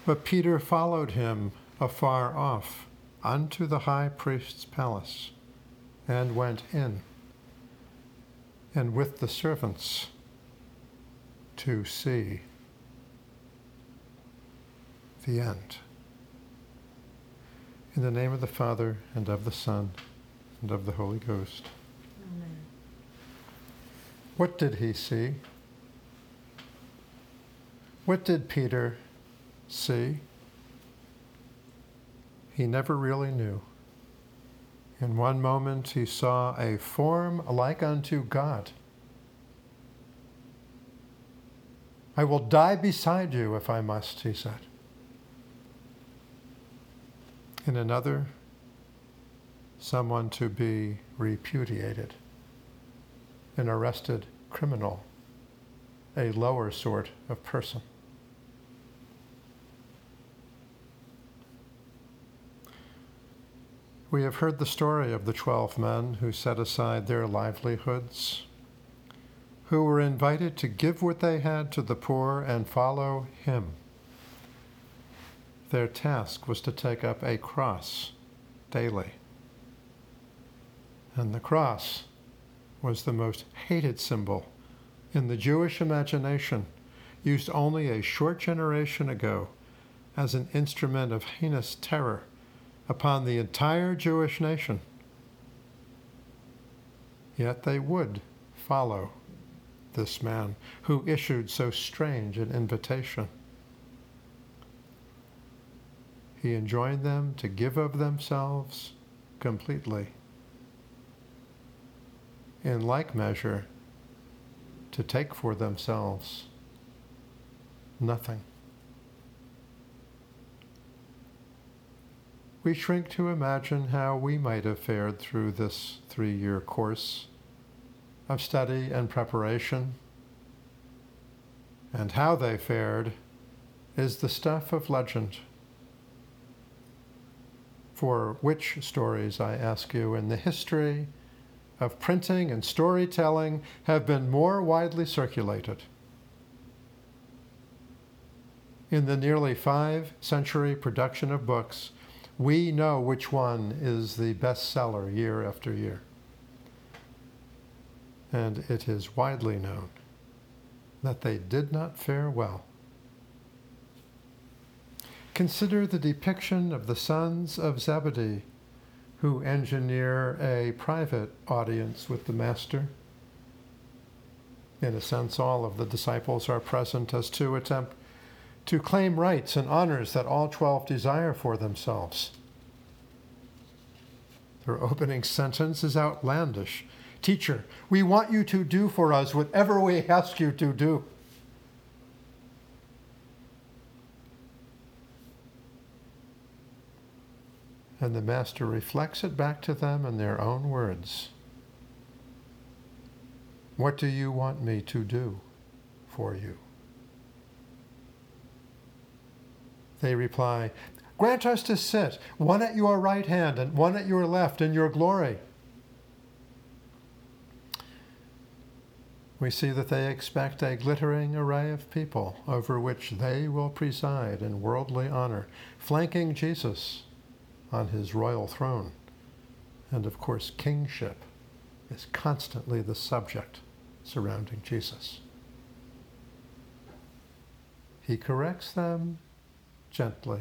But Peter followed him afar off unto the high priest's palace, and went in, and with the servants to see the end. In the name of the Father, and of the Son, and of the Holy Ghost. Amen. What did he see? What did Peter see? He never really knew. In one moment he saw a form like unto God. I will die beside you if I must, he said. In another, someone to be repudiated, an arrested criminal, a lower sort of person. We have heard the story of the 12 men who set aside their livelihoods, who were invited to give what they had to the poor and follow him. Their task was to take up a cross daily. And the cross was the most hated symbol in the Jewish imagination, used only a short generation ago as an instrument of heinous terror upon the entire Jewish nation. Yet they would follow this man who issued so strange an invitation. He enjoined them to give of themselves completely. In like measure, to take for themselves nothing. We shrink to imagine how we might have fared through this 3-year course of study and preparation. And how they fared is the stuff of legend. For which stories, I ask you, in the history of printing and storytelling have been more widely circulated? In the nearly 5-century production of books, we know which one is the bestseller year after year. And it is widely known that they did not fare well. Consider the depiction of the sons of Zebedee, who engineer a private audience with the Master. In a sense, all of the disciples are present as to attempt to claim rights and honors that all 12 desire for themselves. Their opening sentence is outlandish. Teacher, we want you to do for us whatever we ask you to do. And the Master reflects it back to them in their own words. What do you want me to do for you? They reply, grant us to sit, one at your right hand and one at your left in your glory. We see that they expect a glittering array of people over which they will preside in worldly honor, flanking Jesus on his royal throne. And of course, kingship is constantly the subject surrounding Jesus. He corrects them gently.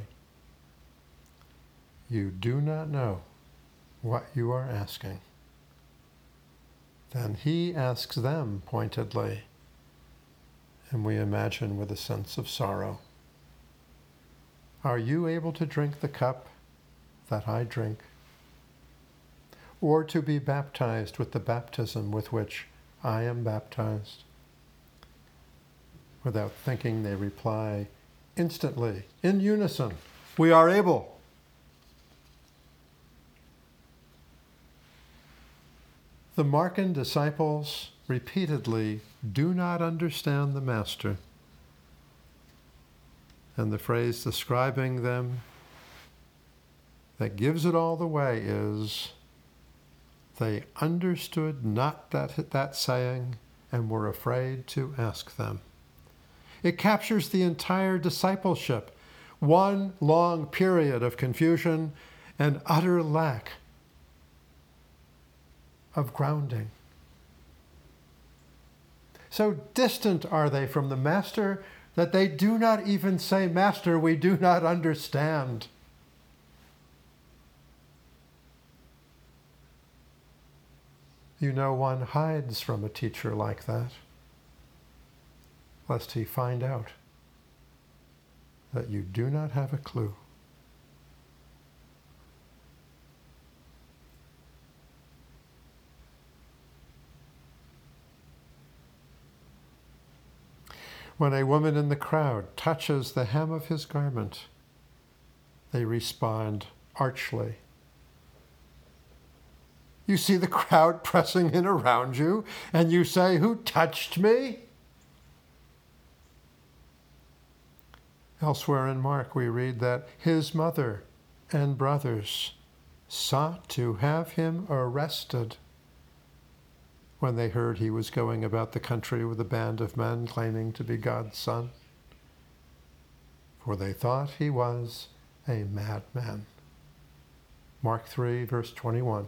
You do not know what you are asking. Then he asks them pointedly, and we imagine with a sense of sorrow, are you able to drink the cup that I drink? Or to be baptized with the baptism with which I am baptized? Without thinking, they reply instantly, in unison, we are able. The Markan disciples repeatedly do not understand the Master. And the phrase describing them that gives it all away is, they understood not that saying and were afraid to ask them. It captures the entire discipleship. one long period of confusion and utter lack of grounding. So distant are they from the Master that they do not even say, "Master, we do not understand." You know, one hides from a teacher like that, lest he find out that you do not have a clue. When a woman in the crowd touches the hem of his garment, they respond archly. You see the crowd pressing in around you, and you say, "Who touched me?" Elsewhere in Mark, we read that his mother and brothers sought to have him arrested when they heard he was going about the country with a band of men claiming to be God's son, for they thought he was a madman. Mark 3, verse 21.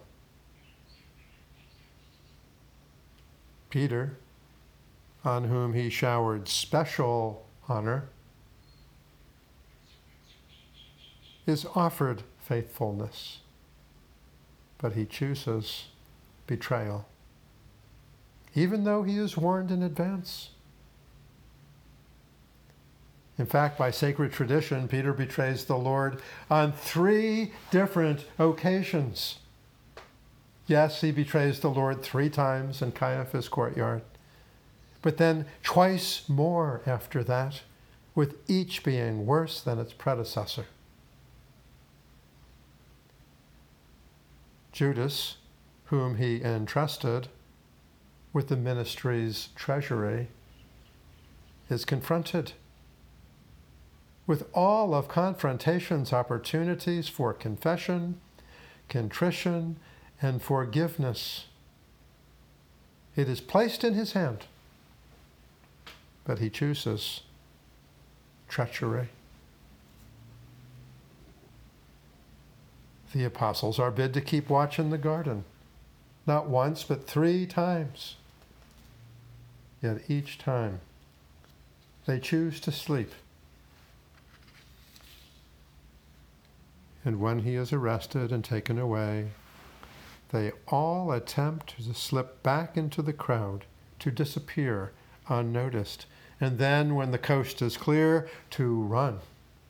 Peter, on whom he showered special honor, is offered faithfulness, but he chooses betrayal, even though he is warned in advance. In fact, by sacred tradition, Peter betrays the Lord on 3 different occasions. Yes, he betrays the Lord 3 times in Caiaphas' courtyard, but then twice more after that, with each being worse than its predecessor. Judas, whom he entrusted with the ministry's treasury, is confronted with all of confrontation's opportunities for confession, contrition, and forgiveness. It is placed in his hand, but he chooses treachery. The apostles are bid to keep watch in the garden, not once, but 3 times. Yet each time they choose to sleep. And when he is arrested and taken away, they all attempt to slip back into the crowd, to disappear unnoticed, and then, when the coast is clear, to run.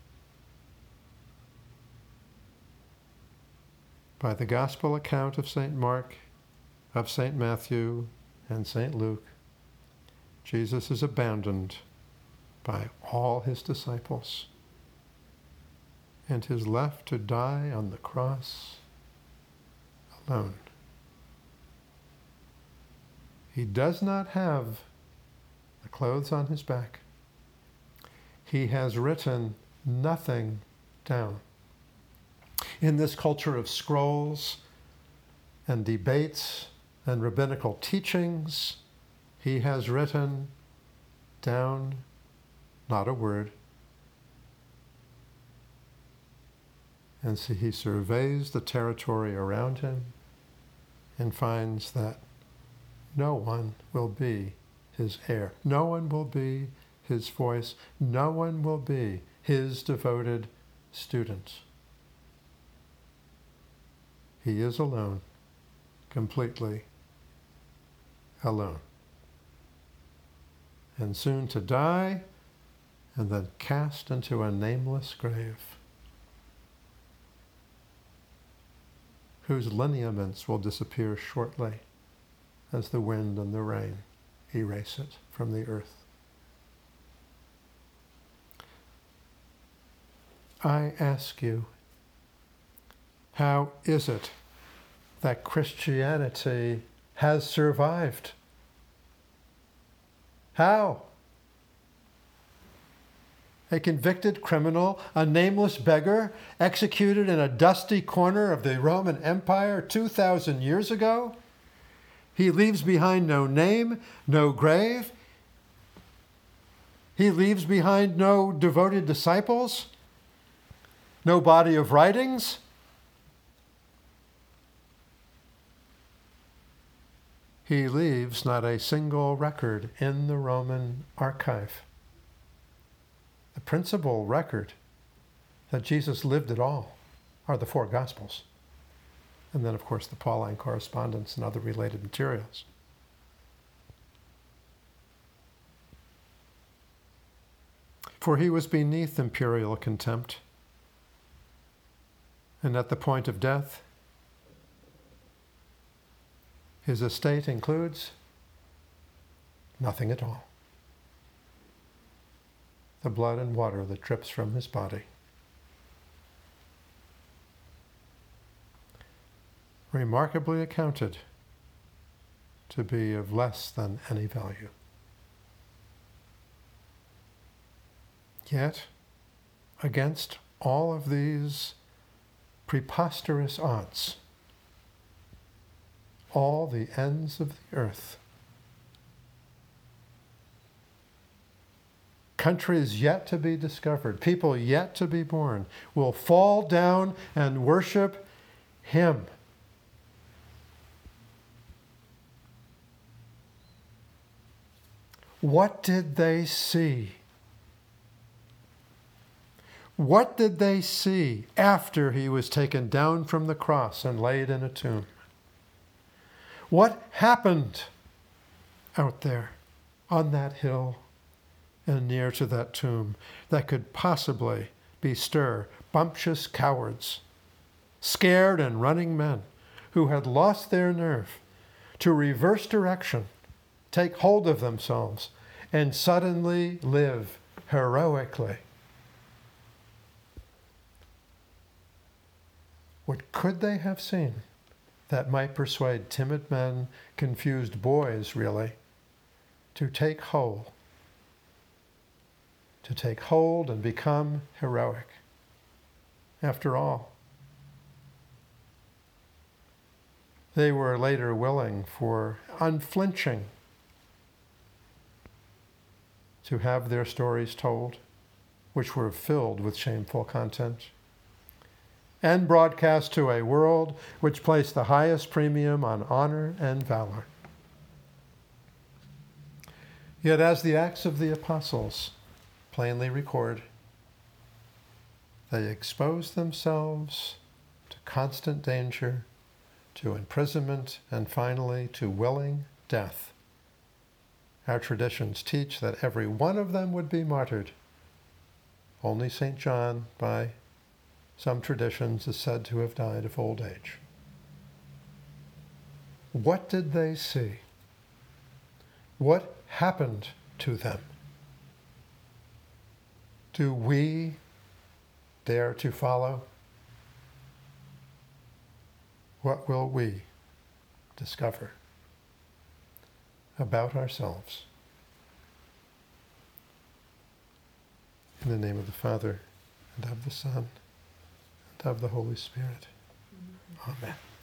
By the gospel account of St. Mark, of St. Matthew, and St. Luke, Jesus is abandoned by all his disciples and is left to die on the cross alone. He does not have the clothes on his back. He has written nothing down. In this culture of scrolls and debates and rabbinical teachings, he has written down not a word. And so he surveys the territory around him and finds that no one will be his heir. No one will be his voice. No one will be his devoted student. He is alone, completely alone. And soon to die, and then cast into a nameless grave, whose lineaments will disappear shortly as the wind and the rain erase it from the earth. I ask you, how is it that Christianity has survived? How? A convicted criminal, a nameless beggar, executed in a dusty corner of the Roman Empire 2,000 years ago? He leaves behind no name, no grave. He leaves behind no devoted disciples. No body of writings? He leaves not a single record in the Roman archive. The principal record that Jesus lived at all are the four Gospels. And then, of course, the Pauline correspondence and other related materials. For he was beneath imperial contempt, and at the point of death, his estate includes nothing at all. The blood and water that drips from his body. Remarkably accounted to be of less than any value. Yet, against all of these preposterous odds, all the ends of the earth, countries yet to be discovered, people yet to be born, will fall down and worship him. What did they see? What did they see after he was taken down from the cross and laid in a tomb? What happened out there on that hill and near to that tomb that could possibly bestir bumptious cowards, scared and running men who had lost their nerve to reverse direction, take hold of themselves, and suddenly live heroically? What could they have seen that might persuade timid men, confused boys really, to take hold and become heroic? After all, they were later willing for unflinching to have their stories told, which were filled with shameful content, and broadcast to a world which placed the highest premium on honor and valor. Yet as the Acts of the Apostles plainly record, they exposed themselves to constant danger, to imprisonment, and finally to willing death. Our traditions teach that every one of them would be martyred. Only St. John, by some traditions, is said to have died of old age. What did they see? What happened to them? Do we dare to follow? What will we discover about ourselves? In the name of the Father, and of the Son, and of the Holy Spirit. Amen.